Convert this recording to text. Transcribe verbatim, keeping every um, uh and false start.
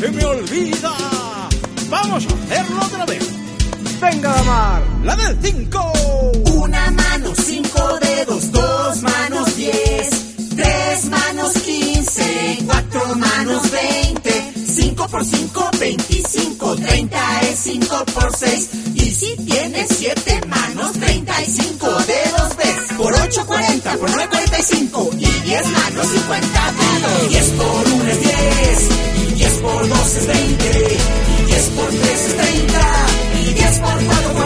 se me olvida. Vamos a hacerlo otra vez. Venga, Damar. La del cinco. Una mano, cinco dedos, dos manos, diez. Tres manos, quince. Cuatro manos, veinte. Cinco por cinco, veinticinco. Treinta es cinco por seis. Y si tienes siete manos, treinta y cinco dedos ves. Por ocho, cuarenta. Por nueve, cuarenta y cinco. Y diez manos, cincuenta dedos. Diez por uno es diez. Y diez por dos es veinte. Y diez por tres es treinta. Y diez por cuatro